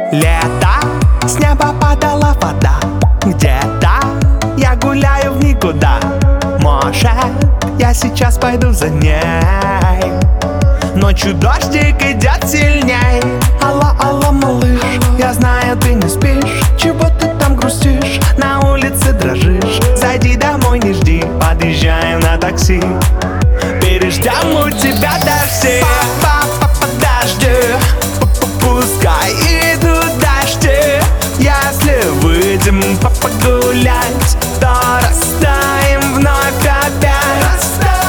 Лето, с неба падала вода. Где-то я гуляю в никуда. Может, я сейчас пойду за ней. Ночью дождик идет сильней. Алло, алло, малыш, я знаю, ты не спишь. Чего ты там грустишь? На улице дрожишь. Зайди домой, не жди, подъезжаем на такси. Переждем у тебя дожди. Подожди, пускай идут дожди. Если выйдем погулять, то растаем вновь опять.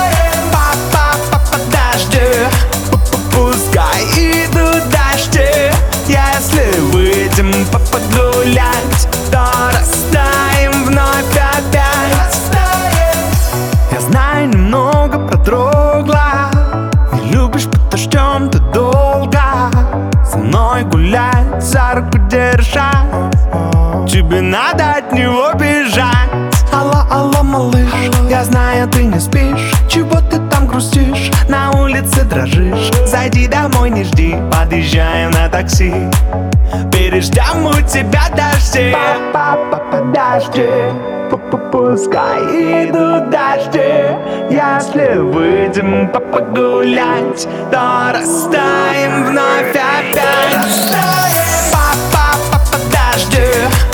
Подожди, пускай идут дожди. Если выйдем погулять, то растаем вновь опять. Я знаю немного про другла. Не любишь под дождем ты долго. Со мной гулять, за руку держать. Тебе надо от него бежать. Алло, алло, малыш, я знаю, ты не спишь. Чего ты там грустишь? На улице дрожишь. Зайди домой, не жди, подъезжаем на такси. Переждем у тебя дожди. Подожди, пускай идут дожди. Если выйдем погулять, то растаем вновь опять. Подожди.